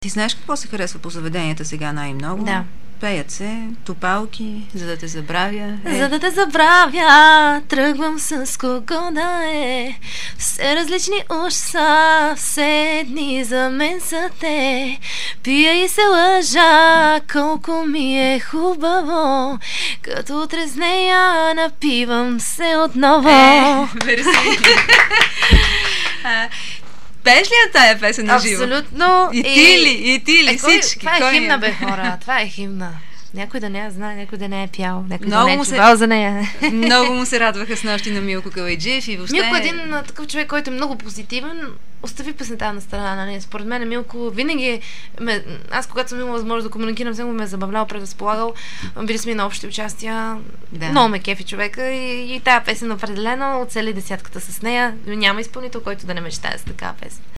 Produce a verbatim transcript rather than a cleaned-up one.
Ти знаеш какво се харесва по заведенията сега най-много? Да. Пеят се топалки, за да те забравя. Е. За да те забравя, тръгвам с кого да е. Все различни уж са, все дни за мен са те. Пия и се лъжа, колко ми е хубаво. Като утре с нея напивам се отново. Е, мерси. Пееш ли я тая песен на живо? Абсолютно. И ти ли? И ти ли? Е, кой, Всички? това е Кой химна, бе, хора. Това е химна. Някой да не я знае, някой да не е пял, някой Много да не е му се- чувал за нея. Много му се радваха с нощи на Милко Калайджиев и въобще... Милко е един а, такъв човек, който е много позитивен. Остави песента на страна, нали? Според мен Милко винаги ме, аз когато съм имала възможност да комуникирам с него, ме е забавлял, предразполагал. Били сме и на общи участия. Да. Много ме кефи човека и, и тая песен определено оцели десятката с нея. Няма изпълнител, който да не мечтае с такава песен.